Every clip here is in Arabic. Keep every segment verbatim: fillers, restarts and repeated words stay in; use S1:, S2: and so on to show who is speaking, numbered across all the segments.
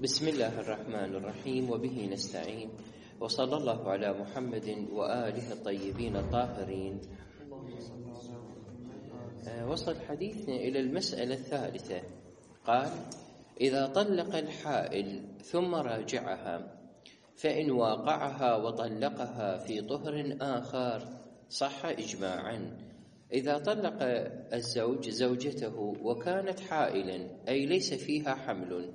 S1: بسم الله الرحمن الرحيم وبه نستعين وصلى الله على محمد وآله الطيبين الطاهرين. وصل حديثنا إلى المسألة الثالثة. قال: إذا طلق الحائل ثم راجعها فإن واقعها وطلقها في طهر آخر صح إجماعا. إذا طلق الزوج زوجته وكانت حائلا أي ليس فيها حمل،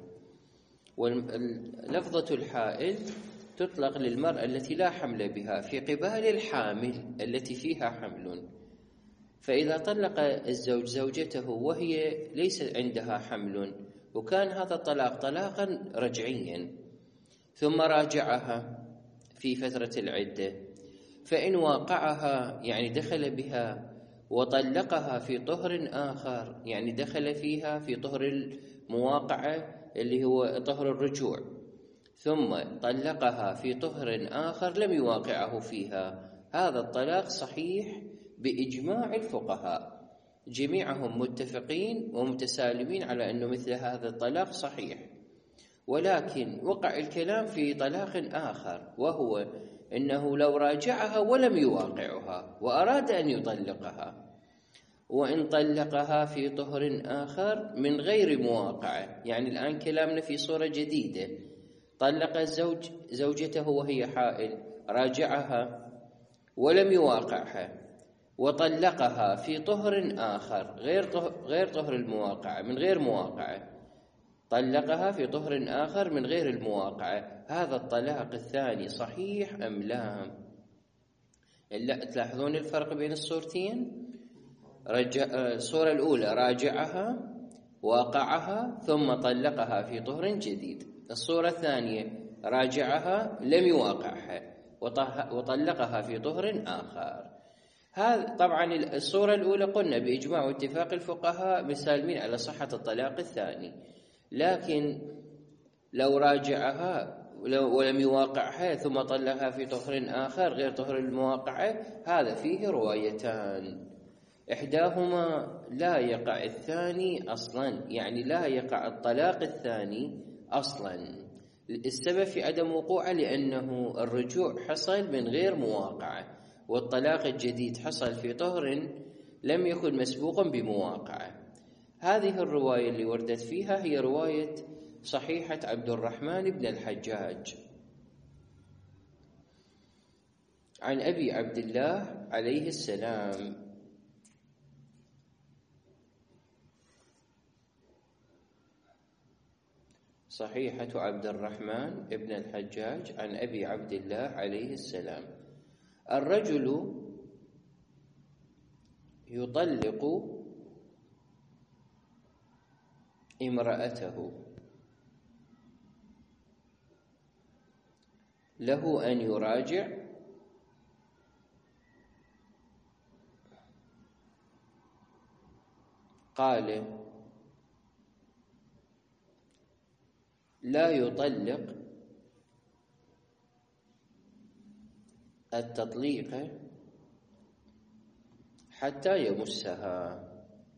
S1: ولفظة الحائل تطلق للمرأة التي لا حمل بها في قبال الحامل التي فيها حمل. فإذا طلق الزوج زوجته وهي ليس عندها حمل وكان هذا الطلاق طلاقا رجعيا ثم راجعها في فترة العدة، فإن واقعها يعني دخل بها وطلقها في طهر آخر يعني دخل فيها في طهر المواقعة اللي هو طهر الرجوع، ثم طلقها في طهر آخر لم يواقعه فيها، هذا الطلاق صحيح بإجماع الفقهاء، جميعهم متفقين ومتسالمين على أنه مثل هذا الطلاق صحيح. ولكن وقع الكلام في طلاق آخر، وهو أنه لو راجعها ولم يواقعها وأراد أن يطلقها، وإن طلقها في طهر آخر من غير مواقعة، يعني الآن كلامنا في صورة جديدة. طلق الزوج زوجته وهي حائل، راجعها ولم يواقعها وطلقها في طهر آخر غير طهر, غير طهر المواقعة، من غير مواقعة، طلقها في طهر آخر من غير المواقعة، هذا الطلاق الثاني صحيح أم لا؟ إلا تلاحظون الفرق بين الصورتين؟ رجع الصورة الأولى راجعها واقعها ثم طلقها في طهر جديد، الصورة الثانية راجعها لم يواقعها وطلقها في طهر آخر. هذا طبعا الصورة الأولى قلنا بإجماع واتفاق الفقهاء مسالمين على صحة الطلاق الثاني، لكن لو راجعها ولم يواقعها ثم طلقها في طهر آخر غير طهر المواقعة، هذا فيه روايتان، إحداهما لا يقع الثاني أصلا، يعني لا يقع الطلاق الثاني أصلا. السبب في عدم وقوعه لأنه الرجوع حصل من غير مواقعة، والطلاق الجديد حصل في طهر لم يكن مسبوقا بمواقعة. هذه الرواية اللي وردت فيها هي رواية صحيحة عبد الرحمن بن الحجاج عن أبي عبد الله عليه السلام. صحيحة عبد الرحمن بن الحجاج عن أبي عبد الله عليه السلام: الرجل يطلق امرأته، له أن يراجع قال: لا يطلق التطليق حتى يمسها.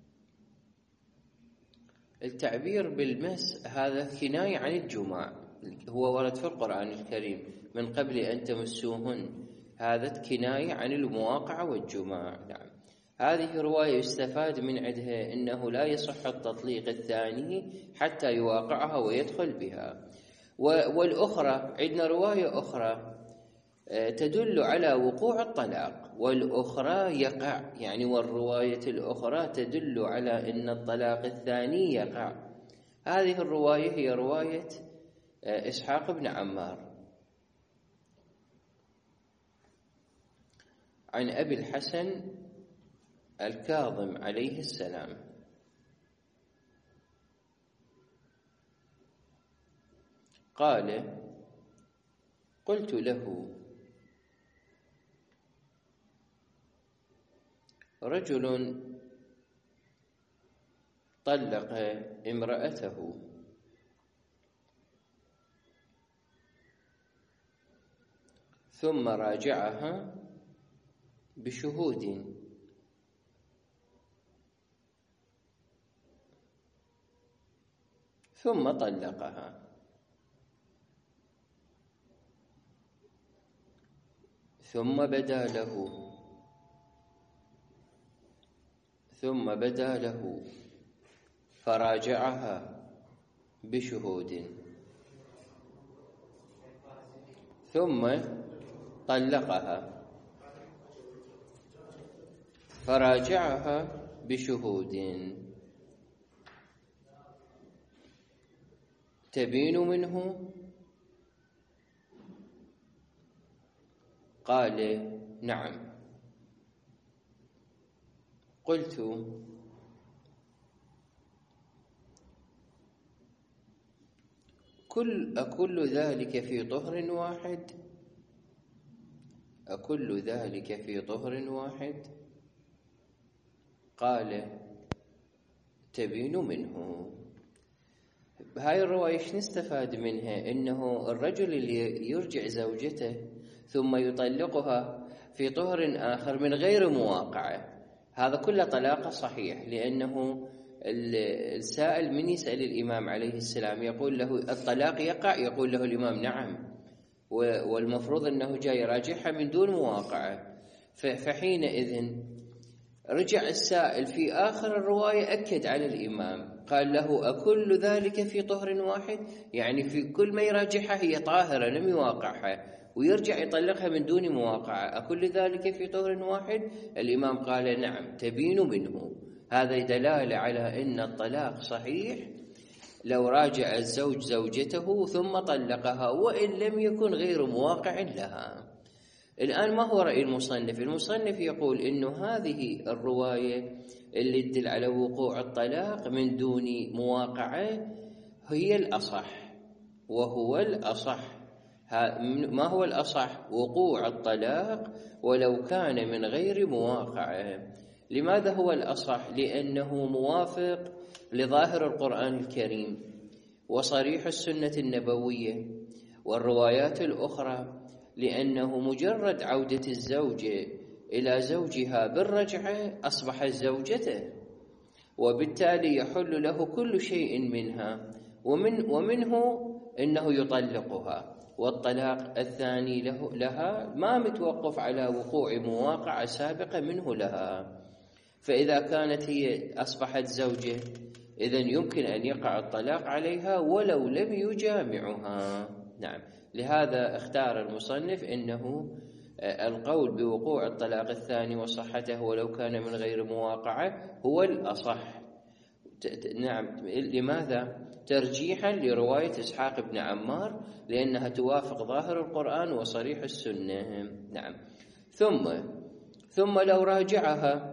S1: التعبير بالمس هذا كناية عن الجماع، هو ورد في القرآن الكريم من قبل أن تمسوهن، هذا كناية عن المواقعة والجماع. نعم، هذه رواية يستفاد من عندها أنه لا يصح التطليق الثاني حتى يواقعها ويدخل بها. والأخرى عندنا رواية أخرى تدل على وقوع الطلاق، والأخرى يقع، يعني والرواية الأخرى تدل على أن الطلاق الثاني يقع. هذه الرواية هي رواية إسحاق بن عمار عن أبي الحسن الكاظم عليه السلام قال: قلت له: رجل طلق امرأته ثم راجعها بشهود ثم طلقها، ثم بدا له ثم بدا له فراجعها بشهود ثم طلقها فراجعها بشهود تبين منه؟ قال نعم. قلت كل أكل ذلك في طهر واحد؟ أكل ذلك في طهر واحد؟ قال تبين منه. هاي الرواية ايش نستفاد منها؟ انه الرجل اللي يرجع زوجته ثم يطلقها في طهر آخر من غير مواقعة، هذا كله طلاق صحيح، لأنه السائل من يسأل الإمام عليه السلام يقول له الطلاق يقع، يقول له الإمام نعم، والمفروض أنه جاي يراجعها من دون مواقعة. فحينئذ رجع السائل في آخر الرواية أكد على الإمام، قال له أكل ذلك في طهر واحد؟ يعني في كل ما يراجعها هي طاهرة لم يواقعها ويرجع يطلقها من دون مواقعة، أكل ذلك في طهر واحد؟ الإمام قال نعم تبين منه. هذا دلالة على أن الطلاق صحيح لو راجع الزوج زوجته ثم طلقها وإن لم يكن غير مواقع لها. الآن ما هو رأي المصنف؟ المصنف يقول إنه هذه الرواية اللي تدل على وقوع الطلاق من دون مواقعة هي الأصح، وهو الأصح. ما هو الأصح؟ وقوع الطلاق ولو كان من غير مواقعة. لماذا هو الأصح؟ لأنه موافق لظاهر القرآن الكريم وصريح السنة النبوية والروايات الأخرى، لأنه مجرد عودة الزوجة إلى زوجها بالرجعة أصبحت زوجته، وبالتالي يحل له كل شيء منها، ومن ومنه أنه يطلقها، والطلاق الثاني له لها ما متوقف على وقوع مواقع سابقة منه لها. فإذا كانت هي أصبحت زوجة إذن يمكن أن يقع الطلاق عليها ولو لم يجامعها. نعم، لهذا اختار المصنف أنه القول بوقوع الطلاق الثاني وصحته ولو كان من غير مواقعة هو الأصح. نعم، لماذا؟ ترجيحا لرواية إسحاق بن عمار، لأنها توافق ظاهر القرآن وصريح السنة. نعم. ثم ثم لو راجعها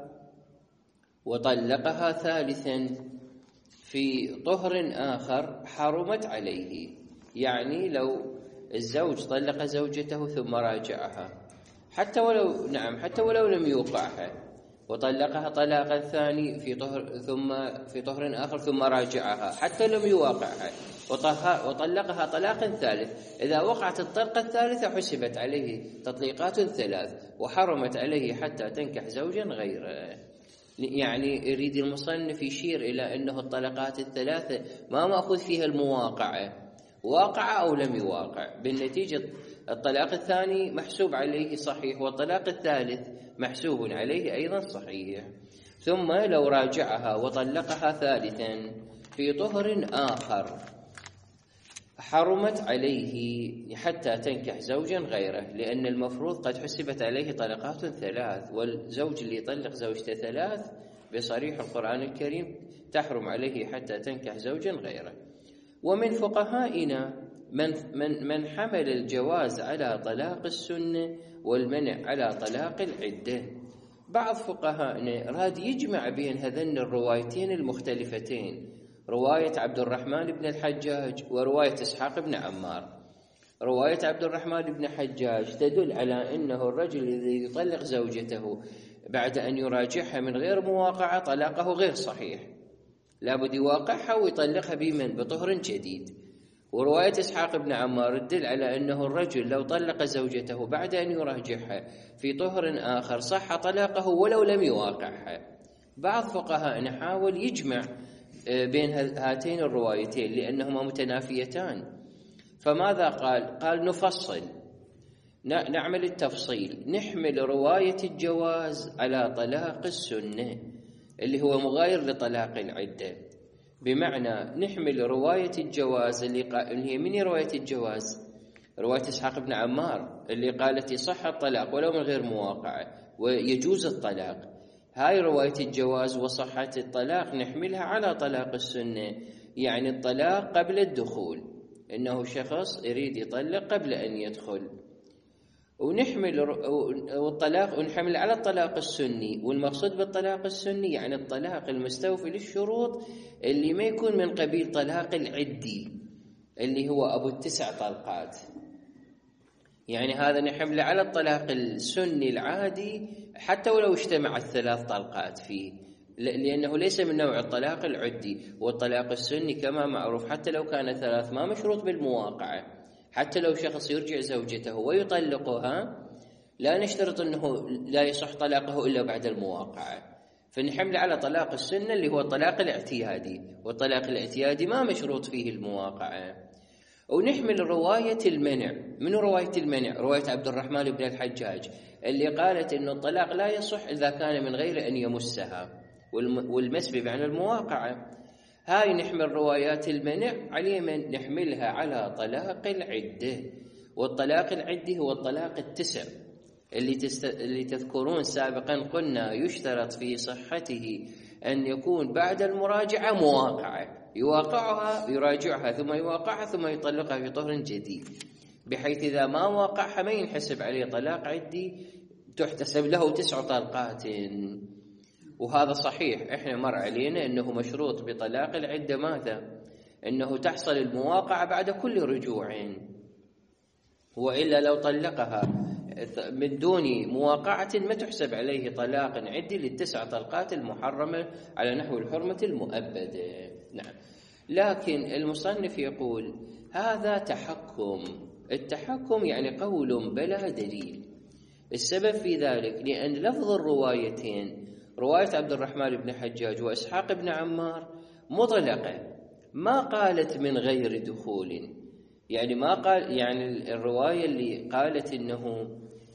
S1: وطلقها ثالثا في طهر آخر حرمت عليه. يعني لو الزوج طلق زوجته ثم راجعها حتى ولو نعم حتى ولو لم يوقعها، وطلقها طلاقا ثاني في طهر ثم في طهر آخر ثم راجعها حتى لم يواقعها، وطلقها طلاقا ثالث، إذا وقعت الطلقة الثالثة حسبت عليه تطليقات ثلاث وحرمت عليه حتى تنكح زوجا غيره. يعني يريد المصنف يشير إلى أنه الطلقات الثلاثة ما مأخذ فيها المواقعة، واقع أو لم يواقع، بالنتيجة الطلاق الثاني محسوب عليه صحيح، والطلاق الثالث محسوب عليه أيضا صحيح. ثم لو راجعها وطلقها ثالثا في طهر آخر حرمت عليه حتى تنكح زوجا غيره، لأن المفروض قد حسبت عليه طلقات ثلاث، والزوج اللي يطلق زوجته ثلاث بصريح القرآن الكريم تحرم عليه حتى تنكح زوجا غيره. ومن فقهائنا من من من حمل الجواز على طلاق السنة والمنع على طلاق العدة. بعض فقهائنا راد يجمع بين هذين الروايتين المختلفتين، رواية عبد الرحمن بن الحجاج ورواية إسحاق بن عمار. رواية عبد الرحمن بن حجاج تدل على أنه الرجل الذي يطلق زوجته بعد أن يراجعها من غير مواقعة طلاقه غير صحيح، لابد يواقعها ويطلقها بمن بطهر جديد. ورواية إسحاق بن عمار تدل على أنه الرجل لو طلق زوجته بعد أن يراجعها في طهر آخر صح طلاقه ولو لم يواقعها. بعض فقهاء حاول يجمع بين هاتين الروايتين لأنهما متنافيتان، فماذا قال؟ قال نفصل نعمل التفصيل، نحمل رواية الجواز على طلاق السنة اللي هو مغاير لطلاق العدة. بمعنى نحمل رواية الجواز اللي, قا... اللي هي من رواية الجواز؟ رواية إسحاق بن عمار اللي قالت يصح الطلاق ولو من غير مواقعة ويجوز الطلاق. هاي رواية الجواز وصحة الطلاق نحملها على طلاق السنة، يعني الطلاق قبل الدخول، إنه شخص يريد يطلق قبل أن يدخل، ونحمل الطلاق ونحمل على الطلاق السني. والمقصود بالطلاق السني يعني الطلاق المستوفي للشروط اللي ما يكون من قبيل طلاق العدي اللي هو أبو التسع طلقات. يعني هذا نحمل على الطلاق السني العادي حتى ولو اجتمعت ثلاث طلقات فيه، لأنه ليس من نوع الطلاق العدي. والطلاق السني كما معروف حتى لو كان ثلاث ما مشروط بالمواقعة. حتى لو شخص يرجع زوجته ويطلقها لا نشترط أنه لا يصح طلاقه إلا بعد المواقعة، فنحمل على طلاق السنة اللي هو الطلاق الاعتيادي، والطلاق الاعتيادي ما مشروط فيه المواقعة. ونحمل رواية المنع. من رواية المنع؟ رواية عبد الرحمن بن الحجاج اللي قالت إنه الطلاق لا يصح إذا كان من غير أن يمسها، والمس بمعنى المواقعة. هاي نحمل روايات المنع على من؟ نحملها على طلاق العدة. والطلاق العدة هو الطلاق التسع اللي, تست... اللي تذكرون سابقا قلنا يشترط في صحته أن يكون بعد المراجعة مواقعة، يواقعها يراجعها ثم يواقعها ثم يطلقها في طهر جديد، بحيث إذا ما واقعها ما ينحسب عليه طلاق عدي، تحتسب له تسع طلقات. وهذا صحيح، احنا مر علينا انه مشروط بطلاق العدة ماذا؟ انه تحصل المواقعة بعد كل رجوع، وإلا لو طلقها من دون مواقعة ما تحسب عليه طلاق عدي للتسع طلقات المحرمة على نحو الحرمة المؤبدة. نعم. لكن المصنف يقول هذا تحكم. التحكم يعني قول بلا دليل. السبب في ذلك لأن لفظ الروايتين، رواية عبد الرحمن بن حجاج وإسحاق بن عمار، مطلقة، ما قالت من غير دخول. يعني ما قال، يعني الرواية اللي قالت إنه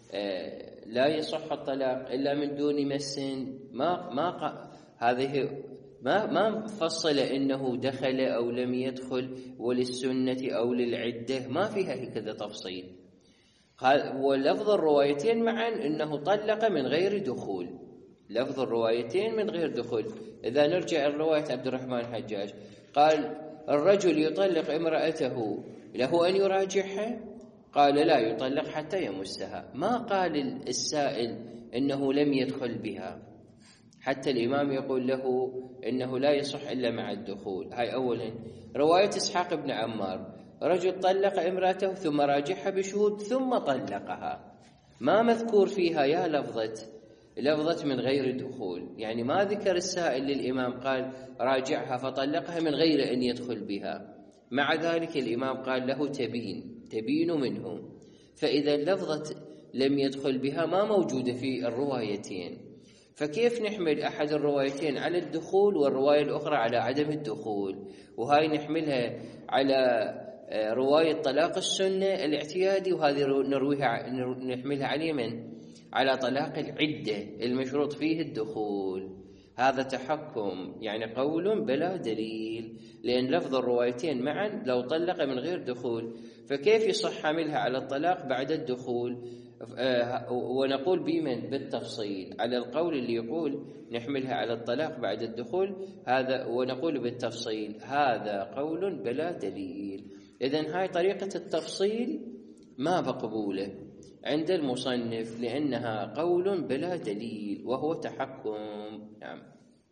S1: لا يصح الطلاق إلا من دون مس، ما ما قال هذه، ما ما فصل إنه دخل أو لم يدخل، وللسنة أو للعدة، ما فيها هكذا تفصيل. قال ولفظ الروايتين معا إنه طلق من غير دخول، لفظ الروايتين من غير دخول. إذا نرجع الرواية عبد الرحمن الحجاج قال الرجل يطلق امرأته له أن يراجعها؟ قال لا يطلق حتى يمسها. ما قال السائل إنه لم يدخل بها، حتى الإمام يقول له إنه لا يصح إلا مع الدخول. هاي أولا. رواية إسحاق بن عمار رجل طلق امرأته ثم راجعها بشهود ثم طلقها، ما مذكور فيها يا لفظة لفظة من غير دخول، يعني ما ذكر السائل للإمام قال راجعها فطلقها من غير أن يدخل بها. مع ذلك الإمام قال له تبين تبين منه. فإذا لفظة لم يدخل بها ما موجودة في الروايتين، فكيف نحمل أحد الروايتين على الدخول والرواية الأخرى على عدم الدخول؟ وهاي نحملها على رواية طلاق السنة الاعتيادي، وهذه نرويها نحملها على من؟ على طلاق العدة المشروط فيه الدخول. هذا تحكم، يعني قول بلا دليل، لأن لفظ الروايتين معا لو طلق من غير دخول فكيف يصح حملها على الطلاق بعد الدخول؟ ونقول بمن؟ بالتفصيل، على القول اللي يقول نحملها على الطلاق بعد الدخول هذا، ونقول بالتفصيل هذا قول بلا دليل. إذن هاي طريقة التفصيل ما مقبولة عند المصنف لأنها قول بلا دليل وهو تحكم. نعم.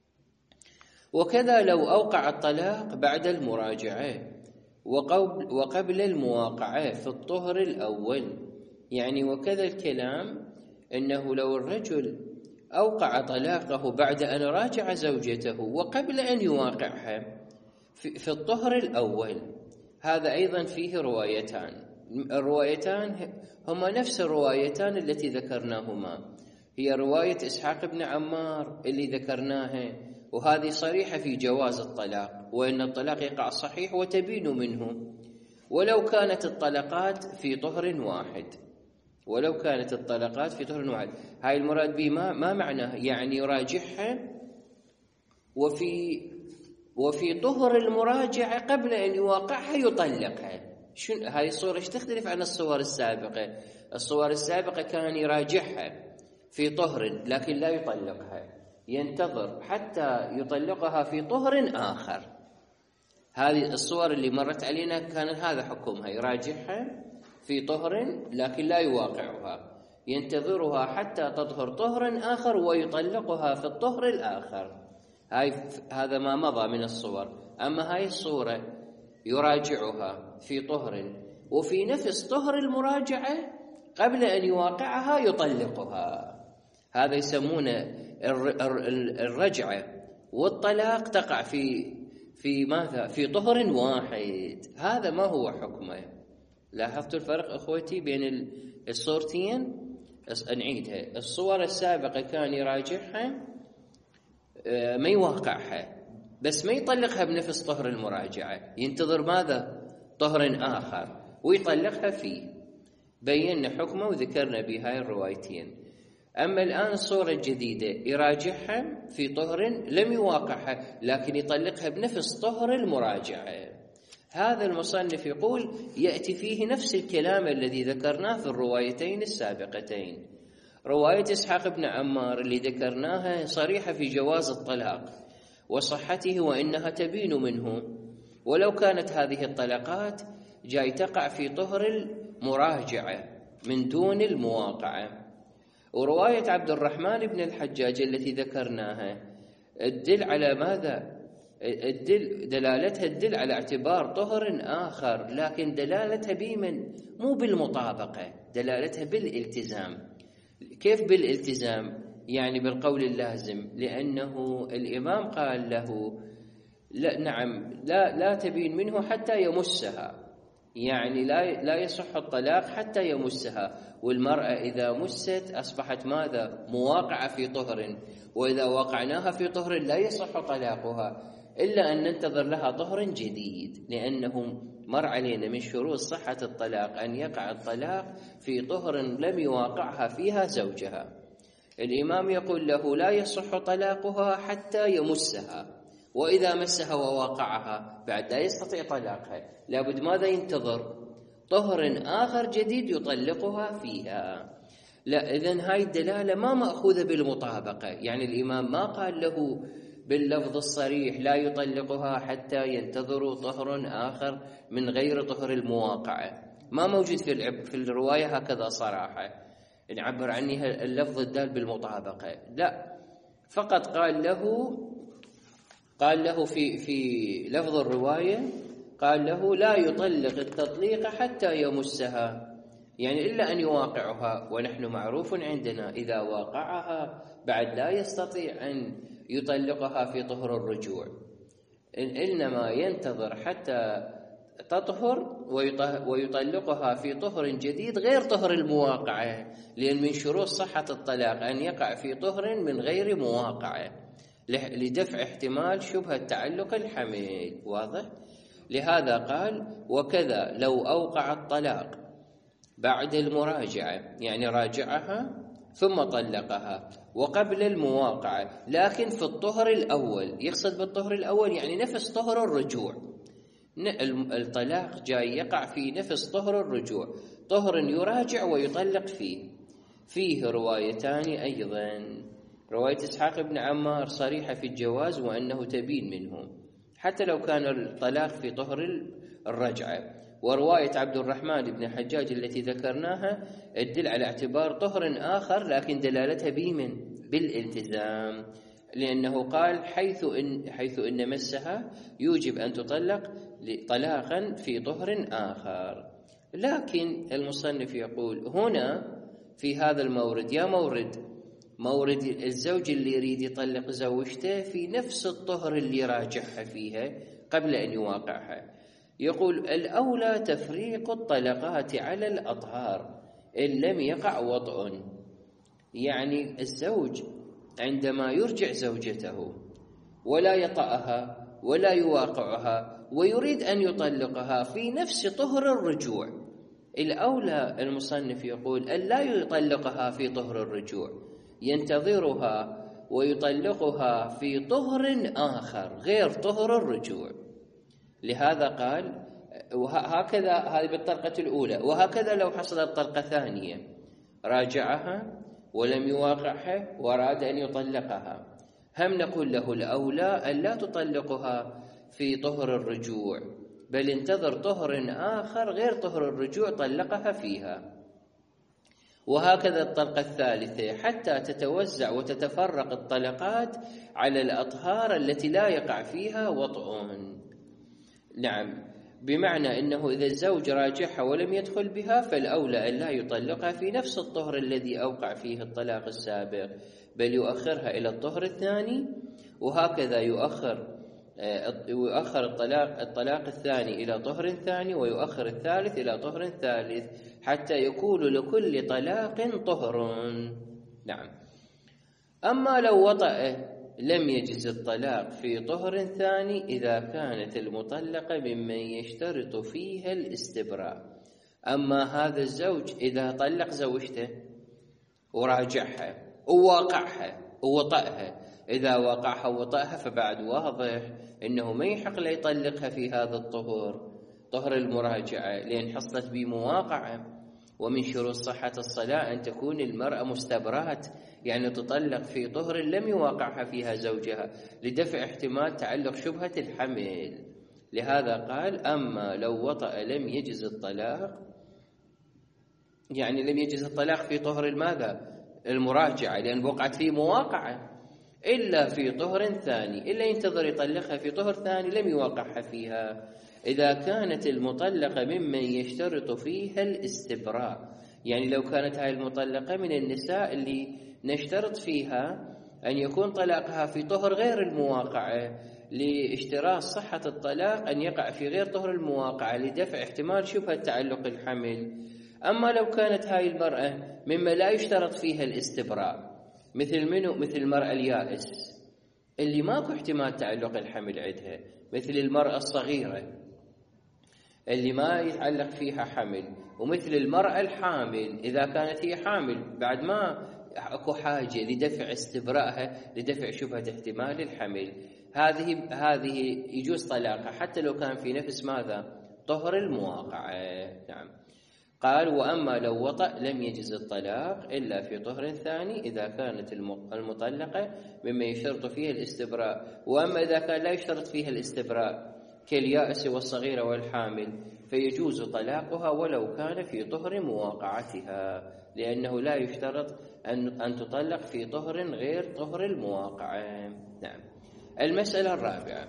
S1: وكذا لو أوقع الطلاق بعد المراجعة وقبل, وقبل المواقعة في الطهر الأول، يعني وكذا الكلام أنه لو الرجل أوقع طلاقه بعد أن راجع زوجته وقبل أن يواقعها في, في الطهر الأول، هذا أيضا فيه روايتان. الروايتان هما نفس الروايتان التي ذكرناهما، هي رواية إسحاق بن عمار اللي ذكرناها، وهذه صريحة في جواز الطلاق، وأن الطلاق يقع صحيح وتبين منه ولو كانت الطلقات في طهر واحد، ولو كانت الطلقات في طهر واحد. هاي المراد به ما, ما معناه يعني يراجعها وفي وفي طهر المراجعة قبل أن يواقعها يطلقها. شو هاي الصورة ايش تختلف عن الصور السابقة؟ الصور السابقة كان يراجعها في طهر لكن لا يطلقها، ينتظر حتى يطلقها في طهر آخر. هذه الصور اللي مرت علينا كان هذا حكمها، يراجعها في طهر لكن لا يواقعها، ينتظرها حتى تطهر طهر آخر ويطلقها في الطهر الآخر. هاي هذا ما مضى من الصور. أما هاي الصورة يراجعها في طهر وفي نفس طهر المراجعة قبل أن يواقعها يطلقها. هذا يسمونه الرجعة والطلاق تقع في في ماذا؟ في طهر واحد. هذا ما هو حكمه. لاحظتوا الفرق أخوتي بين الصورتين؟ نعيدها. الصور السابقة كان يراجعها ما يواقعها، بس ما يطلقها بنفس طهر المراجعة، ينتظر ماذا؟ طهر آخر ويطلقها فيه. بينا حكمه وذكرنا بهاي الروايتين. أما الآن الصورة الجديدة يراجعها في طهر لم يواقعها لكن يطلقها بنفس طهر المراجعة. هذا المصنف يقول يأتي فيه نفس الكلام الذي ذكرناه في الروايتين السابقتين. رواية إسحاق بن عمار اللي ذكرناها صريحة في جواز الطلاق وصحته وإنها تبين منه، ولو كانت هذه الطلقات جاي تقع في طهر المراجعة من دون المواقعة. ورواية عبد الرحمن بن الحجاج التي ذكرناها الدل على ماذا؟ الدل دلالتها الدل على اعتبار طهر آخر، لكن دلالتها بمن؟ مو بالمطابقة، دلالتها بالالتزام. كيف بالالتزام؟ يعني بالقول اللازم، لأنه الإمام قال له لا نعم لا لا تبين منه حتى يمسها، يعني لا لا يصح الطلاق حتى يمسها. والمرأة إذا مست أصبحت ماذا؟ مواقعة في طهر، وإذا وقعناها في طهر لا يصح طلاقها إلا أن ننتظر لها طهر جديد، لأنه مر علينا من شروط صحة الطلاق أن يقع الطلاق في طهر لم يواقعها فيها زوجها. الإمام يقول له لا يصح طلاقها حتى يمسها، وإذا مسها وواقعها بعد لا يستطيع طلاقها، لابد ماذا؟ ينتظر طهر آخر جديد يطلقها فيها. لا، إذن هاي الدلالة ما مأخوذة بالمطابقة، يعني الإمام ما قال له باللفظ الصريح لا يطلقها حتى ينتظروا طهر آخر من غير طهر المواقعة، ما موجود في في الرواية هكذا صراحة نعبر عنها اللفظ الدال بالمطابقة. لا، فقط قال له قال له في في لفظ الرواية قال له لا يطلق التطليق حتى يمسها، يعني إلا أن يواقعها، ونحن معروف عندنا إذا واقعها بعد لا يستطيع أن يطلقها في طهر الرجوع، إنما ينتظر حتى تطهر ويطلقها في طهر جديد غير طهر المواقعة، لأن من شروط صحة الطلاق أن يقع في طهر من غير مواقعة لدفع احتمال شبهة تعلق الحمل. واضح؟ لهذا قال وكذا لو أوقع الطلاق بعد المراجعة، يعني راجعها ثم طلقها وقبل المواقعة لكن في الطهر الأول، يقصد بالطهر الأول يعني نفس طهر الرجوع. الطلاق جاي يقع في نفس طهر الرجوع، طهر يراجع ويطلق فيه. فيه روايتان أيضا، رواية إسحاق بن عمار صريحة في الجواز وأنه تبين منه حتى لو كان الطلاق في طهر الرجعة، ورواية عبد الرحمن بن حجاج التي ذكرناها تدل على اعتبار طهر آخر لكن دلالتها بمن؟ بالالتزام، لأنه قال حيث إن, حيث إن مسها يوجب أن تطلق طلاقا في طهر آخر. لكن المصنف يقول هنا في هذا المورد، يا مورد مورد الزوج اللي يريد يطلق زوجته في نفس الطهر اللي راجعها فيها قبل أن يواقعها، يقول الأولى تفريق الطلقات على الأطهار إن لم يقع وطء. يعني الزوج عندما يرجع زوجته ولا يطأها ولا يواقعها ويريد أن يطلقها في نفس طهر الرجوع، الأولى المصنف يقول أن لا يطلقها في طهر الرجوع، ينتظرها ويطلقها في طهر آخر غير طهر الرجوع. لهذا قال وهكذا، هذه بالطلقة الأولى. وهكذا لو حصلت طلقة ثانية راجعها ولم يواقعها وأراد أن يطلقها، هم نقول له الأولى أن لا تطلقها في طهر الرجوع، بل انتظر طهر آخر غير طهر الرجوع طلقها فيها. وهكذا الطلقة الثالثة حتى تتوزع وتتفرق الطلقات على الأطهار التي لا يقع فيها وطء. نعم، بمعنى أنه إذا الزوج راجعها ولم يدخل بها فالأولى أن لا يطلقها في نفس الطهر الذي أوقع فيه الطلاق السابق، بل يؤخرها إلى الطهر الثاني. وهكذا يؤخر ويؤخر الطلاق الطلاق الثاني إلى طهر ثاني، ويؤخر الثالث إلى طهر ثالث، حتى يكون لكل طلاق طهر. نعم. أما لو وطأ لم يجز الطلاق في طهر ثاني إذا كانت المطلقة ممن يشترط فيها الاستبراء. أما هذا الزوج إذا طلق زوجته وراجعها وواقعها ووطأها، إذا وقعها ووطأها فبعد واضح إنه ما يحق له يطلقها في هذا الطهر، طهر المراجعة، لأن حصلت بمواقعة. ومن شروط صحة الصلاة أن تكون المرأة مستبرات، يعني تطلق في طهر لم يواقعها فيها زوجها لدفع احتمال تعلق شبهة الحمل. لهذا قال أما لو وطأ لم يجز الطلاق، يعني لم يجز الطلاق في طهر الماذا؟ المراجعة، لأن وقعت فيه مواقعة، إلا في طهر ثاني، إلا ينتظر يطلقها في طهر ثاني لم يوقعها فيها، إذا كانت المطلقة ممن يشترط فيها الاستبراء. يعني لو كانت هاي المطلقة من النساء اللي نشترط فيها أن يكون طلاقها في طهر غير المواقعة، لاشتراط صحة الطلاق أن يقع في غير طهر المواقعة لدفع احتمال شبهة تعلق الحمل. أما لو كانت هاي المرأة مما لا يشترط فيها الاستبراء، مثل منو؟ مثل المرأة اليائس اللي ماكو احتمال تعلق الحمل عندها، مثل المرأة الصغيرة اللي ما يتعلق فيها حمل، ومثل المرأة الحامل إذا كانت هي حامل بعد ما اكو حاجة لدفع استبرائها لدفع شبهة احتمال الحمل، هذه هذه يجوز طلاقها حتى لو كان في نفس ماذا؟ طهر المواقعة. نعم. قال وأما لو وطأ لم يجز الطلاق إلا في طهر ثاني إذا كانت المطلقة مما يشترط فيها الاستبراء. وأما إذا كان لا يشترط فيها الاستبراء كاليائس والصغيرة والحامل فيجوز طلاقها ولو كان في طهر مواقعتها، لأنه لا يشترط أن أن تطلق في طهر غير طهر المواقعة. نعم. المسألة الرابعة: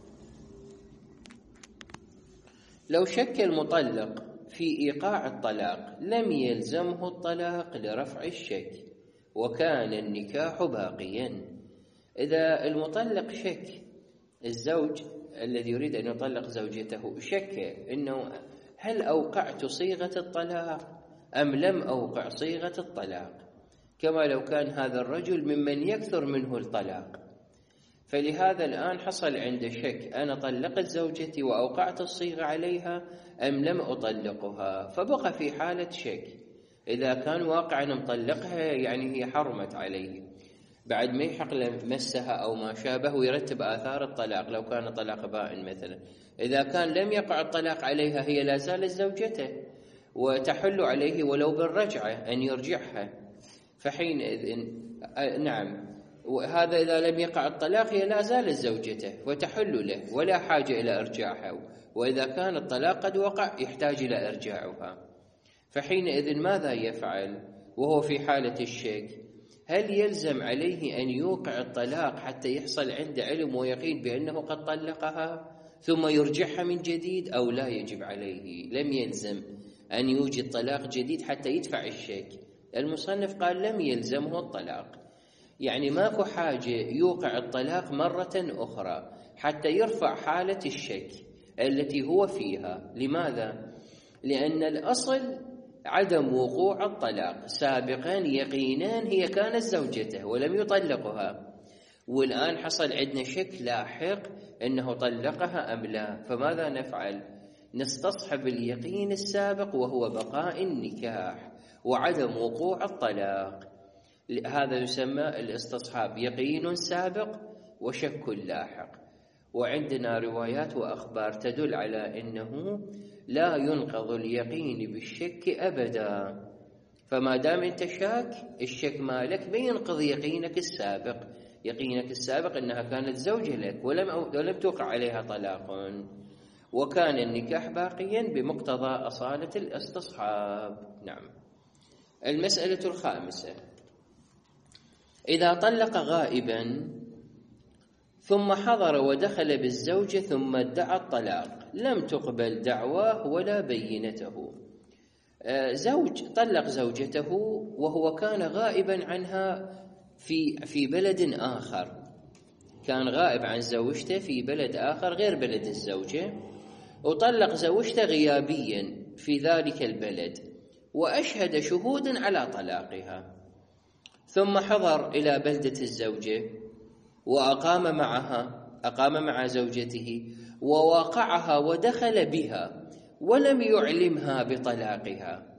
S1: لو شك المطلق في إيقاع الطلاق لم يلزمه الطلاق لرفع الشك وكان النكاح باقيا. إذا المطلق شك، الزوج الذي يريد أن يطلق زوجته شك إنه هل أوقعت صيغة الطلاق أم لم أوقع صيغة الطلاق، كما لو كان هذا الرجل ممن يكثر منه الطلاق، فلهذا الآن حصل عنده شك: أنا طلقت زوجتي وأوقعت الصيغة عليها أم لم أطلقها؟ فبقى في حالة شك. إذا كان واقعا مطلقها يعني هي حرمت عليه، بعد ما يحق لمسها أو ما شابه ويرتب آثار الطلاق لو كان طلاق بائن مثلا. إذا كان لم يقع الطلاق عليها هي لا زالت زوجته وتحل عليه ولو بالرجعة أن يرجعها، فحينئذ نعم، وهذا إذا لم يقع الطلاق هي لا زالت زوجته وتحل له ولا حاجة إلى إرجاعها. وإذا كان الطلاق قد وقع يحتاج إلى إرجاعها، فحينئذ ماذا يفعل وهو في حالة الشك؟ هل يلزم عليه أن يوقع الطلاق حتى يحصل عنده علم ويقين بأنه قد طلقها ثم يرجعها من جديد، أو لا يجب عليه؟ لم يلزم أن يوجد طلاق جديد حتى يدفع الشك. المصنف قال لم يلزمه الطلاق، يعني ماكو حاجة يوقع الطلاق مرة أخرى حتى يرفع حالة الشك التي هو فيها. لماذا؟ لأن الأصل عدم وقوع الطلاق سابقا يقينا هي كانت زوجته ولم يطلقها، والآن حصل عندنا شك لاحق أنه طلقها أم لا، فماذا نفعل؟ نستصحب اليقين السابق وهو بقاء النكاح وعدم وقوع الطلاق. هذا يسمى الاستصحاب، يقين سابق وشك لاحق. وعندنا روايات وأخبار تدل على أنه لا ينقض اليقين بالشك أبدا. فما دام أنت شاك، الشك مالك بينقض يقينك السابق. يقينك السابق أنها كانت زوجة لك ولم, ولم توقع عليها طلاق، وكان النكاح باقيا بمقتضى أصالة الاستصحاب. نعم. المسألة الخامسة: إذا طلق غائبا ثم حضر ودخل بالزوجة ثم ادعى الطلاق لم تقبل دعواه ولا بينته. زوج طلق زوجته وهو كان غائبا عنها في في بلد آخر، كان غائب عن زوجته في بلد آخر غير بلد الزوجة، وطلق زوجته غيابيا في ذلك البلد وأشهد شهود على طلاقها، ثم حضر إلى بلدة الزوجة وأقام معها أقام مع زوجته وواقعها ودخل بها ولم يعلمها بطلاقها،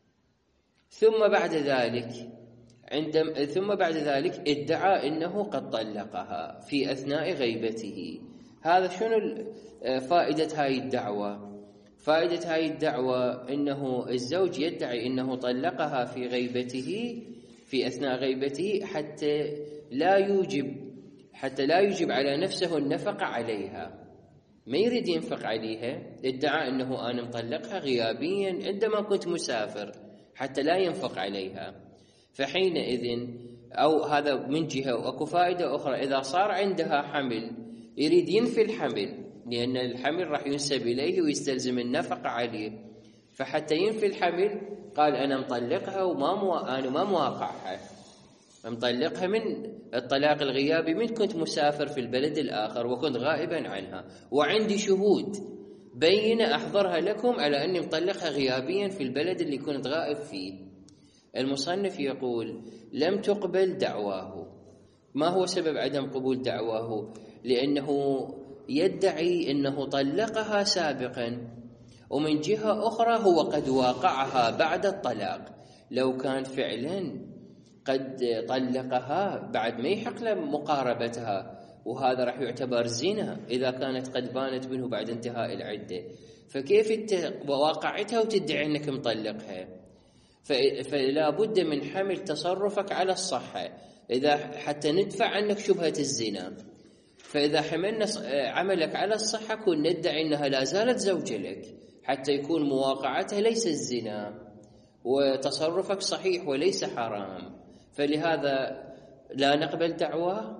S1: ثم بعد ذلك عندما ثم بعد ذلك ادعى إنه قد طلقها في أثناء غيبته. هذا شنو فائدة هاي الدعوة؟ فائدة هاي الدعوة إنه الزوج يدعي إنه طلقها في غيبته في أثناء غيبته حتى لا يوجب حتى لا يجب على نفسه النفقة عليها، ما يريد ينفق عليها، ادعى أنه أنا مطلقها غيابيا عندما كنت مسافر حتى لا ينفق عليها. فحينئذ أو هذا من جهة، وأكو فائدة أخرى، إذا صار عندها حمل يريد ينفي الحمل، لأن الحمل راح ينسب إليه ويستلزم النفقة عليه، فحتى ينفي الحمل قال أنا مطلقها وما مو... أنا ما مواقعها، مطلقها من الطلاق الغيابي من كنت مسافر في البلد الآخر وكنت غائبا عنها، وعندي شهود بينة أحضرها لكم على أني مطلقها غيابيا في البلد اللي كنت غائب فيه. المصنف يقول لم تقبل دعواه. ما هو سبب عدم قبول دعواه؟ لأنه يدعي أنه طلقها سابقا، ومن جهة أخرى هو قد واقعها بعد الطلاق. لو كان فعلا قد طلقها بعد ما يحق له مقاربتها، وهذا راح يعتبر زنا إذا كانت قد بانت منه بعد انتهاء العدة، فكيف انت واقعتها وتدعي أنك مطلقها؟ فلا بد من حمل تصرفك على الصحة إذا حتى ندفع عنك شبهة الزنا. فإذا حملنا عملك على الصحة كن ندعي أنها لا زالت زوجة لك حتى يكون مواقعتها ليس الزنا وتصرفك صحيح وليس حرام. فلهذا لا نقبل دعواه.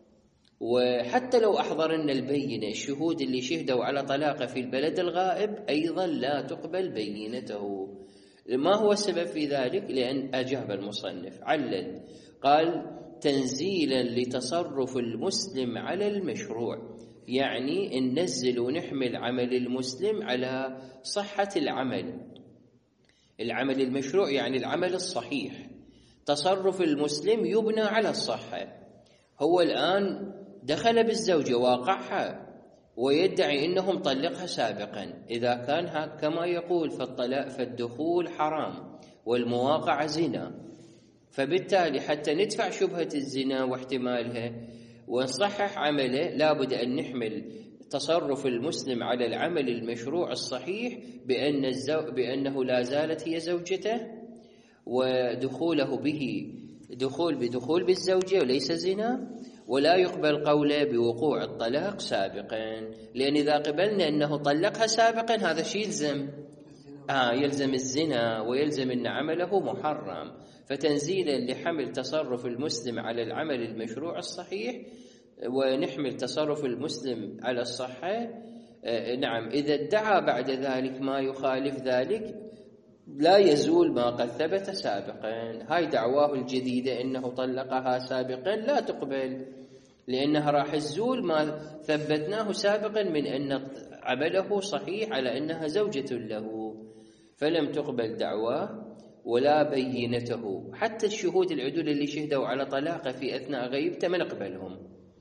S1: وحتى لو أحضرنا البينة، الشهود اللي شهدوا على طلاقه في البلد الغائب أيضا لا تقبل بينته. ما هو السبب في ذلك؟ لأن أجاب المصنف علل قال تنزيلا لتصرف المسلم على المشروع، يعني ننزل ونحمل عمل المسلم على صحة العمل. العمل المشروع يعني العمل الصحيح. تصرف المسلم يبنى على الصحة. هو الآن دخل بالزوجة واقعها ويدعي إنه مطلقها سابقا، إذا كان كما يقول فالطلاق فالدخول حرام والمواقعة زنا، فبالتالي حتى ندفع شبهة الزنا واحتمالها ونصحح عمله لابد أن نحمل تصرف المسلم على العمل المشروع الصحيح بأن الزو... بأنه لا زالت هي زوجته، ودخوله به دخول بدخول بالزوجة وليس زنا، ولا يقبل قوله بوقوع الطلاق سابقا، لأن إذا قبلنا أنه طلقها سابقا هذا شيء يلزم آه يلزم الزنا ويلزم أن عمله محرم. فتنزيلا لحمل تصرف المسلم على العمل المشروع الصحيح ونحمل تصرف المسلم على الصحة. آه نعم، إذا ادعى بعد ذلك ما يخالف ذلك لا يزول ما قد ثبت سابقا. هاي دعواه الجديدة إنه طلقها سابقا لا تقبل، لأنها راح تزول ما ثبتناه سابقا من أن عمله صحيح على أنها زوجة له، فلم تقبل دعواه ولا بينته. حتى الشهود العدول اللي شهدوا على طلاقه في أثناء غيبته ما نقبلهم،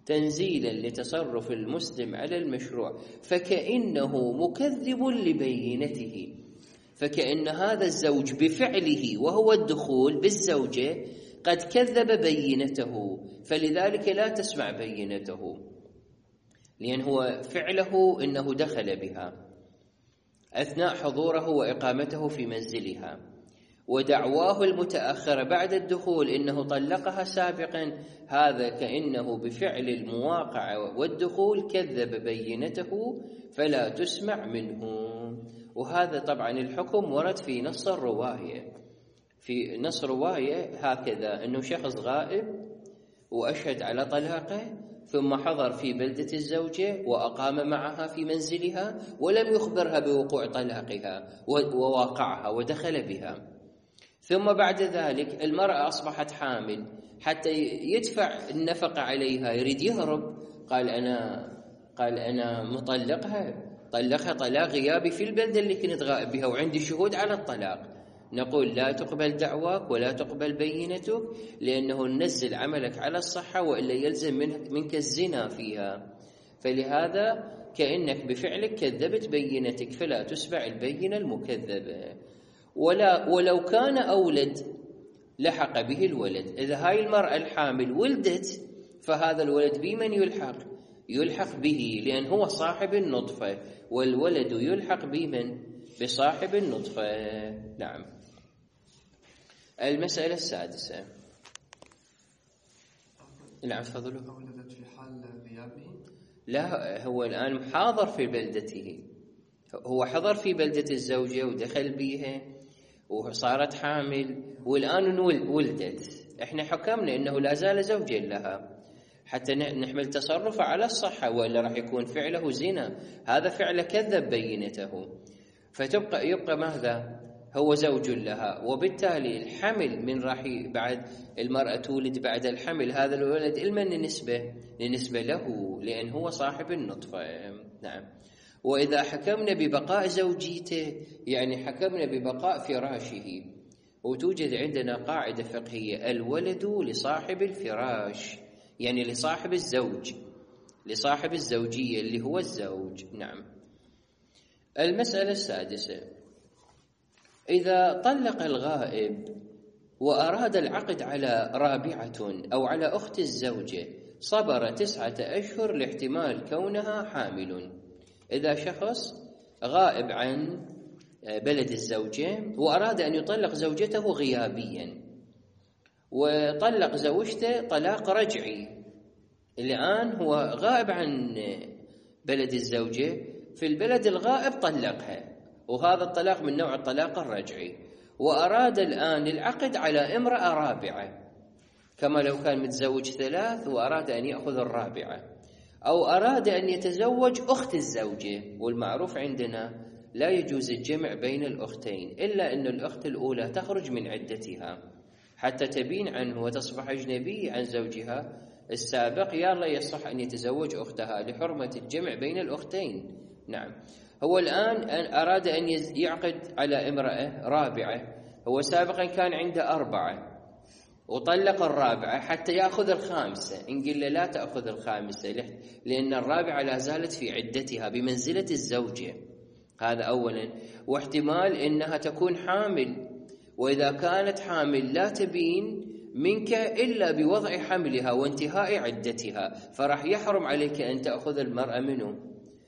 S1: تنزيلا لتصرف المسلم على المشروع فكأنه مكذب لبينته، فكأن هذا الزوج بفعله وهو الدخول بالزوجة قد كذب بينته، فلذلك لا تسمع بينته، لأن هو فعله إنه دخل بها أثناء حضوره وإقامته في منزلها، ودعواه المتأخرة بعد الدخول إنه طلقها سابقا، هذا كأنه بفعل المواقعة والدخول كذب بينته فلا تسمع منه. وهذا طبعا الحكم ورد في نص الرواية، في نص رواية هكذا أنه شخص غائب وأشهد على طلاقه ثم حضر في بلدة الزوجة وأقام معها في منزلها ولم يخبرها بوقوع طلاقها وواقعها ودخل بها، ثم بعد ذلك المرأة أصبحت حامل، حتى يدفع النفقة عليها يريد يهرب، قال أنا قال أنا مطلقها، طلقها طلاق غيابي في البلدة اللي كنت غائب بها وعندي شهود على الطلاق. نقول لا تقبل دعواك ولا تقبل بينتك، لأنه ننزل عملك على الصحة وإلا يلزم منك, منك الزنا فيها، فلهذا كأنك بفعلك كذبت بينتك فلا تسمع البينة المكذبة. ولا ولو كان أولد لحق به الولد، إذا هاي المرأة الحامل ولدت فهذا الولد بمن يلحق؟ يلحق به، لأن هو صاحب النطفة، والولد يلحق بمن؟ بصاحب النطفة. نعم. المسألة السادسة. نعم تفضلوا.
S2: ولدت في حال غيابه؟
S1: لا، هو الآن حاضر في بلدته، هو حضر في بلدة الزوجة ودخل بيها وصارت حامل والآن ولدت، احنا حكمنا انه لا زال زوجا لها حتى نحمل تصرفه على الصحة، وإلا راح يكون فعله زنا، هذا فعل كذب بينته، فتبقى يبقى ماذا؟ هو زوج لها، وبالتالي الحمل من راح بعد المرأة تولد بعد الحمل هذا الولد لمن نسبة؟ لنسبة له، لأن هو صاحب النطفة. نعم. وإذا حكمنا ببقاء زوجيته يعني حكمنا ببقاء فراشه، وتوجد عندنا قاعدة فقهية: الولد لصاحب الفراش، يعني لصاحب الزوج، لصاحب الزوجية اللي هو الزوج. نعم. المسألة السادسة: إذا طلق الغائب وأراد العقد على رابعة أو على أخت الزوجة صبر تسعة أشهر لاحتمال كونها حامل. إذا شخص غائب عن بلد الزوجة وأراد أن يطلق زوجته غيابيا، وطلق زوجته طلاق رجعي، الآن هو غائب عن بلد الزوجة، في البلد الغائب طلقها، وهذا الطلاق من نوع الطلاق الرجعي، وأراد الآن العقد على امرأة رابعة، كما لو كان متزوج ثلاث وأراد أن يأخذ الرابعة، أو أراد أن يتزوج أخت الزوجة، والمعروف عندنا لا يجوز الجمع بين الأختين إلا أن الأخت الأولى تخرج من عدتها حتى تبين عنه وتصبح أجنبية عن زوجها السابق، يلا يصح أن يتزوج أختها لحرمة الجمع بين الأختين. نعم. هو الآن أراد أن يعقد على امرأة رابعة، هو سابقا كان عنده أربعة وطلق الرابعة حتى يأخذ الخامسة، إن قل لا تأخذ الخامسة لأن الرابعة لا زالت في عدتها بمنزلة الزوجة، هذا أولا. واحتمال إنها تكون حامل، وإذا كانت حامل لا تبين منك إلا بوضع حملها وانتهاء عدتها، فراح يحرم عليك أن تأخذ المرأة منه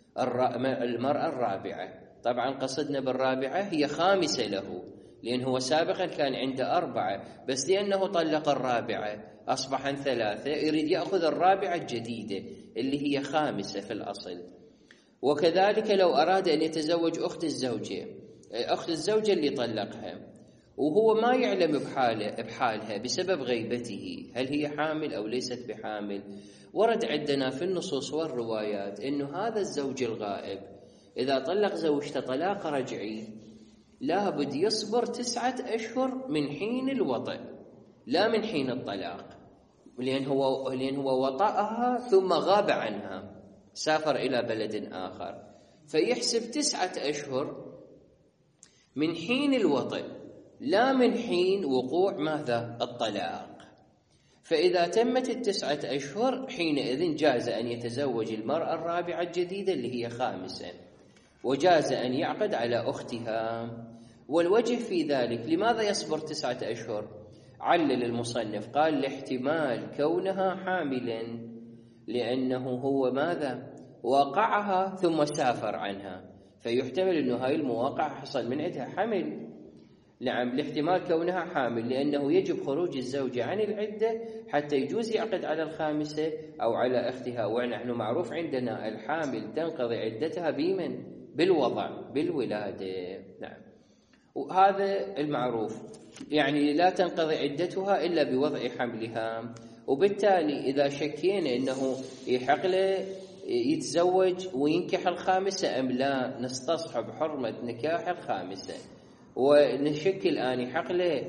S1: المرأة الرابعة. طبعا قصدنا بالرابعة هي خامسة له، لأن هو سابقا كان عنده أربعة، بس لأنه طلق الرابعة أصبحا ثلاثة، يريد يأخذ الرابعة الجديدة اللي هي خامسة في الأصل. وكذلك لو أراد أن يتزوج أخت الزوجة، أخت الزوجة اللي طلقها وهو ما يعلم بحاله بحالها بسبب غيبته، هل هي حامل أو ليست بحامل؟ ورد عندنا في النصوص والروايات إنه هذا الزوج الغائب إذا طلق زوجته طلاق رجعي لابد يصبر تسعة أشهر من حين الوطئ لا من حين الطلاق، لأن هو لأن هو وطأها ثم غاب عنها، سافر إلى بلد آخر، فيحسب تسعة أشهر من حين الوطئ لا من حين وقوع ماذا؟ الطلاق. فإذا تمت التسعة أشهر حينئذ جاز أن يتزوج المرأة الرابعة الجديدة اللي هي خامسة، وجاز أن يعقد على أختها. والوجه في ذلك لماذا يصبر تسعة أشهر؟ علل المصنف قال لاحتمال كونها حاملا، لأنه هو ماذا؟ وقعها ثم سافر عنها، فيحتمل أنه هاي المواقع حصل من عندها حمل. نعم، لاحتمال كونها حامل، لأنه يجب خروج الزوجة عن العدة حتى يجوز يعقد على الخامسة أو على أختها. ونحن معروف عندنا الحامل تنقضي عدتها بمن؟ بالوضع، بالولادة. نعم، وهذا المعروف، يعني لا تنقضي عدتها إلا بوضع حملها. وبالتالي إذا شكينا أنه يحق له يتزوج وينكح الخامسة أم لا، نستصحب حرمة نكاح الخامسة، ونشك الآن يحق له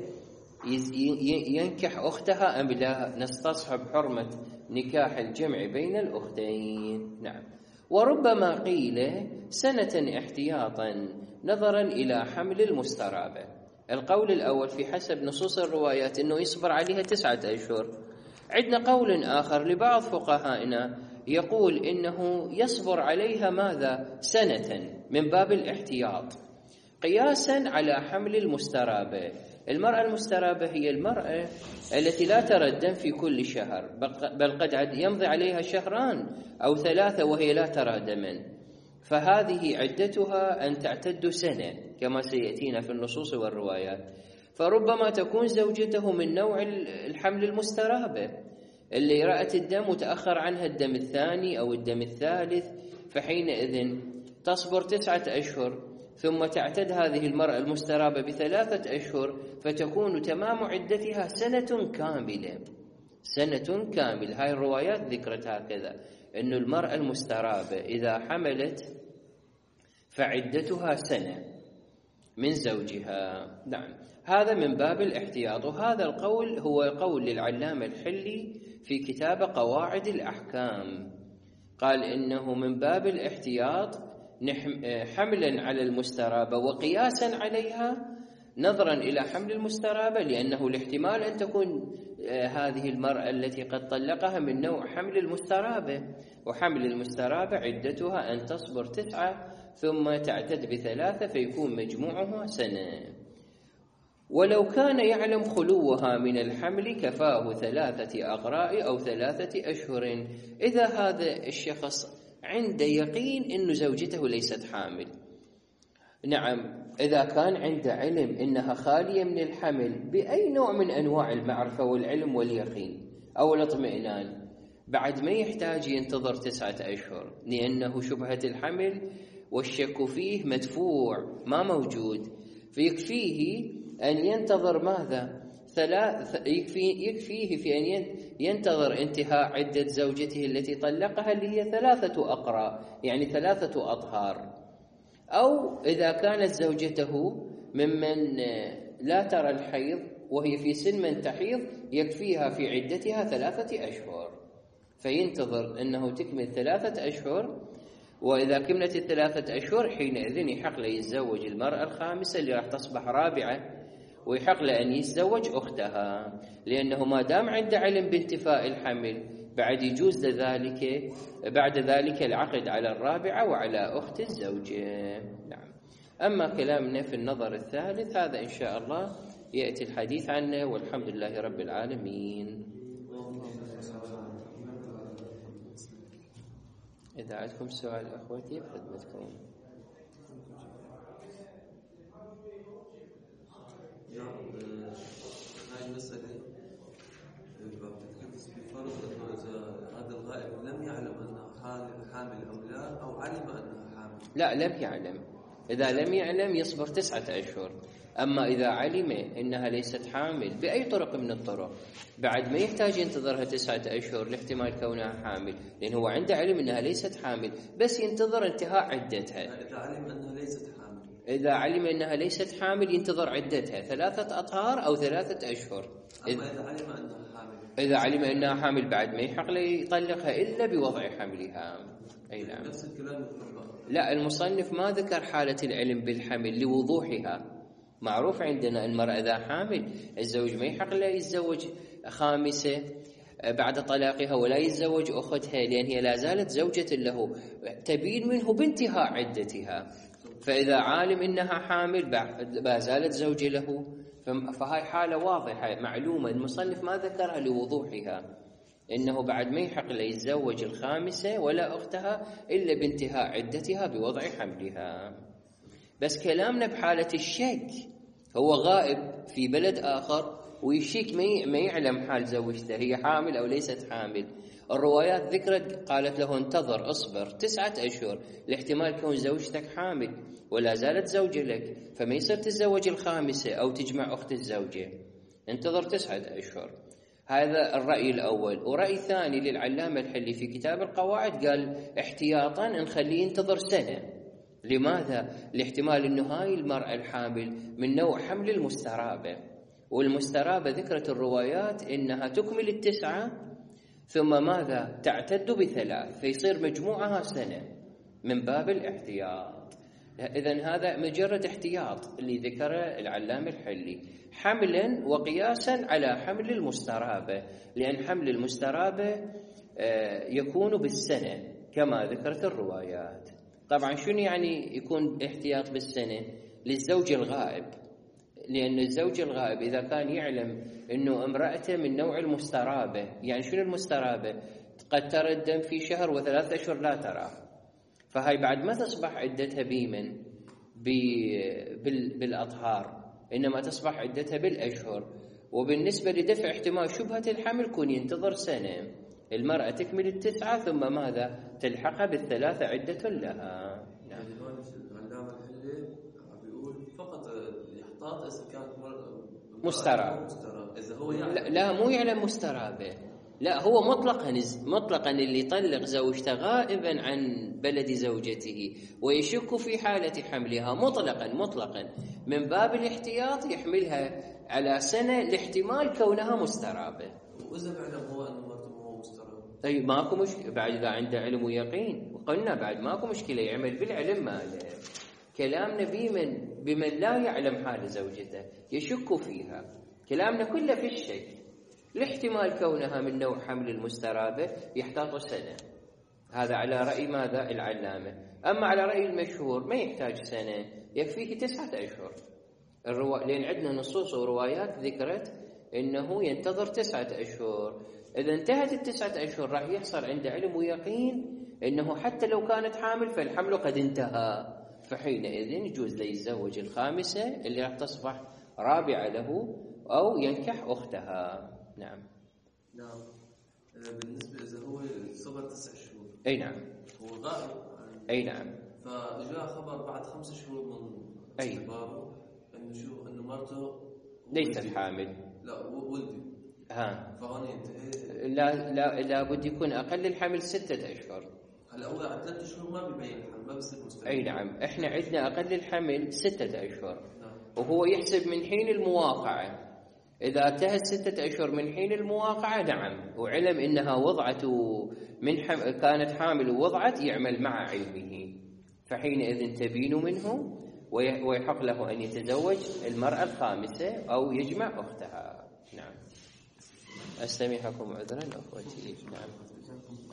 S1: ينكح أختها أم لا، نستصحب حرمة نكاح الجمع بين الأختين. نعم. وربما قيل سنة احتياطا نظرا إلى حمل المسترابة. القول الأول في حسب نصوص الروايات أنه يصبر عليها تسعة أشهر. عندنا قول آخر لبعض فقهائنا يقول إنه يصبر عليها ماذا؟ سنة، من باب الاحتياط، قياسا على حمل المسترابة. المرأة المسترابة هي المرأة التي لا ترى الدم في كل شهر، بل قد يمضي عليها شهران أو ثلاثة وهي لا ترى دما، فهذه عدتها أن تعتد سنة كما سيأتينا في النصوص والروايات. فربما تكون زوجته من نوع الحمل المسترابة اللي رأت الدم وتأخر عنها الدم الثاني أو الدم الثالث، فحينئذ تصبر تسعة أشهر ثم تعتد هذه المرأة المسترابة بثلاثة أشهر، فتكون تمام عدتها سنة كاملة. سنة كامل. هاي الروايات ذكرت هكذا، أن المرأة المسترابة إذا حملت فعدتها سنة من زوجها. نعم، هذا من باب الاحتياط. وهذا القول هو قول للعلامة الحلي في كتاب قواعد الأحكام، قال إنه من باب الاحتياط حملا على المسترابة وقياسا عليها نظرا إلى حمل المسترابة، لأنه الاحتمال أن تكون هذه المرأة التي قد طلقها من نوع حمل المسترابة، وحمل المسترابة عدتها أن تصبر تسعة ثم تعتد بثلاثة فيكون مجموعها سنة. ولو كان يعلم خلوها من الحمل كفاه ثلاثة أقراء أو ثلاثة أشهر. إذا هذا الشخص عنده يقين إنه زوجته ليست حامل، نعم، إذا كان عنده علم إنها خالية من الحمل بأي نوع من أنواع المعرفة والعلم واليقين أو الاطمئنان، بعد ما يحتاج ينتظر تسعة أشهر، لأنه شبهة الحمل والشك فيه مدفوع ما موجود، فيكفيه أن ينتظر ماذا؟ ثلاث يكفيه, يكفيه في أن ينتظر انتهاء عدة زوجته التي طلقها اللي هي ثلاثة أقراء، يعني ثلاثة أطهار. أو إذا كانت زوجته ممن لا ترى الحيض وهي في سن من تحيض يكفيها في عدتها ثلاثة أشهر، فينتظر أنه تكمل ثلاثة أشهر، وإذا كملت الثلاثة أشهر حينئذ يحق له يتزوج المرأة الخامسة اللي راح تصبح رابعة، ويحق له أن يتزوج أختها، لأنه ما دام عنده علم بانتفاء الحمل بعد يجوز لذلك بعد ذلك العقد على الرابعة وعلى أخت الزوجة. نعم. أما كلامنا في النظر الثالث هذا إن شاء الله يأتي الحديث عنه، والحمد لله رب العالمين. إذا عندكم سؤال أخوتي بخدمتكم.
S2: هاي المسألة بتتحدث بفرض أنه إذا هذا الغائب لم يعلم أنها حامل أو لا، أو علم أنها حامل.
S1: لا، لم يعلم. إذا لم يعلم يصبر تسعة أشهر. أما إذا علم إنها ليست حامل بأي طرق من الطرق بعد ما يحتاج ينتظرها تسعة أشهر لاحتمال كونها حامل، لأنه هو عنده علم إنها ليست حامل، بس ينتظر انتهاء عدتها.
S2: إذا علم أنها ليست حامل
S1: إذا علم أنها ليست حامل ينتظر عدتها ثلاثة أطهار أو ثلاثة أشهر.
S2: أما إذا علم أنها حامل
S1: إذا علم أنها حامل بعد ما يحق له يطلقها إلا بوضع حملها. أي نعم.
S2: نفس الكلام.
S1: لا، المصنف ما ذكر حالة العلم بالحمل لوضوحها، معروف عندنا المرأة إذا حامل الزوج ما يحق له يتزوج خامسة بعد طلاقها، ولا يتزوج أختها، لأن هي لا زالت زوجة له تبين منه بانتهاء عدتها. فإذا عالم إنها حامل ما زالت زوجة له، فهاي حالة واضحة معلومة، المصنف ما ذكرها لوضوحها، إنه بعد ما يحق له يتزوج الخامسة ولا أختها إلا بانتهاء عدتها بوضع حملها. بس كلامنا بحالة الشك، هو غائب في بلد آخر ويشك ما يعلم حال زوجته هي حامل أو ليست حامل. الروايات ذكرت قالت له انتظر اصبر تسعة أشهر لاحتمال كون زوجتك حامل ولا زالت زوجة لك، فما يصير تتزوج الخامسة أو تجمع أخت الزوجة، انتظر تسعة أشهر. هذا الرأي الأول. ورأي ثاني للعلامة الحلي في كتاب القواعد قال احتياطا نخليه ينتظر سنة. لماذا؟ لاحتمال أنه هاي المرأة الحامل من نوع حمل المسترابة، والمسترابة ذكرت الروايات إنها تكمل التسعة ثم ماذا؟ تعتد بثلاث، فيصير مجموعها سنة من باب الاحتياط. إذن هذا مجرد احتياط اللي ذكره العلامة الحلي، حملا وقياسا على حمل المسترابة، لأن حمل المسترابة يكون بالسنة كما ذكرت الروايات. طبعا شنو يعني يكون احتياط بالسنة؟ للزوج الغائب، لأن الزوج الغائب إذا كان يعلم أنه امرأته من نوع المسترابة، يعني شنو المسترابة؟ قد ترى الدم في شهر وثلاثة أشهر لا تراه، فهاي بعد ما تصبح عدتها بيمن بالأطهار، إنما تصبح عدتها بالأشهر. وبالنسبة لدفع احتمال شبهة الحمل كون ينتظر سنة، المرأة تكمل التسعة ثم ماذا؟ تلحقها بالثلاثة عدة لها.
S2: نعم. العلامة الحلي بيقول فقط يحتاط إذا كانت
S1: مستراب.
S2: إذا هو يعلم.
S1: لا, لا مو يعلم مسترابة، لا هو مطلقا مطلقا اللي يطلق زوجته غائبا عن بلد زوجته ويشك في حالة حملها مطلقا مطلقا من باب الاحتياط يحملها على سنة لاحتمال كونها مسترابة.
S2: وإذا فعلا هو أنه مرته هو مستراب،
S1: أي ماكو مشكلة بعد إذا عنده علم ويقين، وقلنا بعد ماكو مشكلة يعمل بالعلم ماله. كلامنا بمن بمن لا يعلم حال زوجته يشك فيها، كلامنا كله في الشك، لاحتمال كونها من نوع حمل المسترابة يحتاط سنة. هذا على رأي ماذا؟ العلامة. أما على رأي المشهور ما يحتاج سنة، يكفيه تسعة أشهر، الروا... لأن عندنا نصوص وروايات ذكرت إنه ينتظر تسعة أشهر. إذا انتهت التسعة أشهر راح يحصل عنده علم ويقين إنه حتى لو كانت حامل فالحمل قد انتهى، فحينئذ يجوز لي يتزوج الخامسة اللي راح تصبح رابعة له أو ينكح أختها. نعم.
S2: نعم. بالنسبة إذا هو صبر تسع شهور.
S1: أي نعم.
S2: هو غائب.
S1: أي نعم.
S2: فجاء خبر بعد خمس شهور من استخباره إنه شو إنه مرته
S1: ليست حامل.
S2: لا ولدي.
S1: ها.
S2: فهون ينتهي.
S1: لا لا لابد يكون أقل الحمل ستة أشهر.
S2: هلا هو على ثلاث شهور ما بيبين الحمل، ما بصير مستقبل.
S1: أي نعم. إحنا عندنا أقل الحمل ستة أشهر.
S2: نعم.
S1: وهو يحسب من حين المواقعة. إذا انتهت ستة أشهر من حين المواقعة نعم، وعلم إنها وضعت من حم... كانت حامل ووضعت يعمل مع علمه، فحينئذ تبين منه ويحق له أن يتزوج المرأة الخامسة أو يجمع أختها. نعم. أستمعكم عذرا أخوتي. نعم.